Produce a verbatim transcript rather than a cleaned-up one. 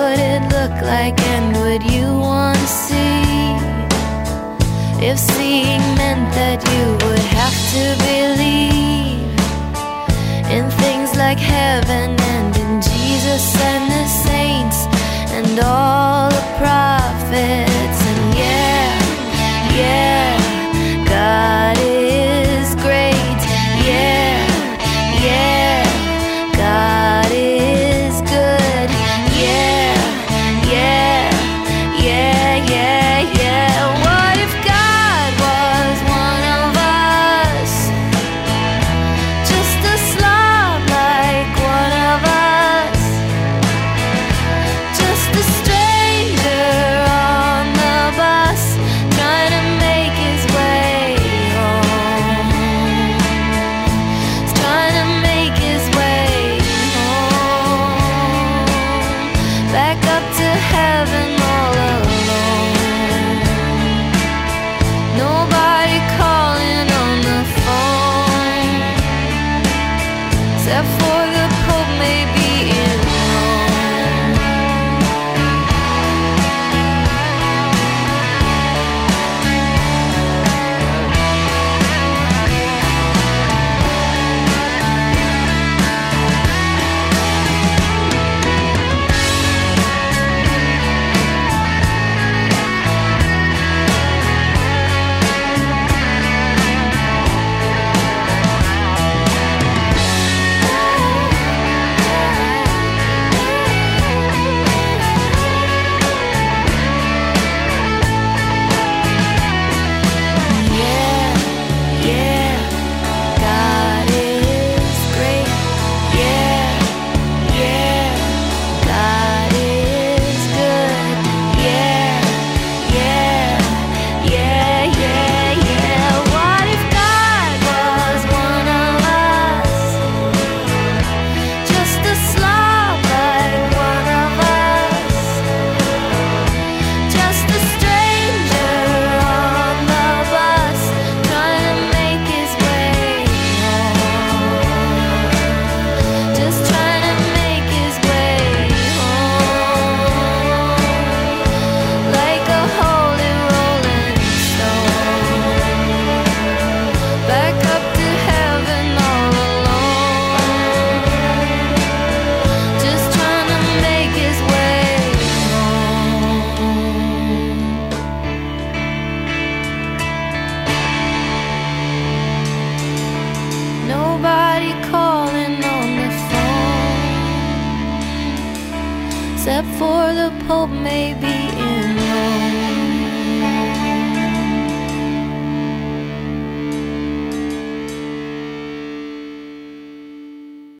would it look like, and would you want to see? If seeing meant that you would have to believe in things like heaven and in Jesus and the saints and all the prophets. And yeah, yeah, God is great. Yeah, yeah, God is good. Yeah, yeah, yeah, yeah, yeah. What if God was one of us? Just a slob like one of us. Just a stranger on the bus trying to make his way home. He's trying to make his way home. Back up to heaven all alone. Nobody calling on the phone except for the Pope, maybe in Rome. Yeah, yeah, God is great. Yeah, yeah, God is good. Yeah, yeah, yeah, yeah, yeah. What if God was one of us? Just a slob like one of us. Just a stranger on the bus trying to make his way home. Just trying to make his way home. Like a holy rolling stone. Back up to heaven all alone. Just trying to make his way home. Nobody calling on the phone except for the Pope, maybe in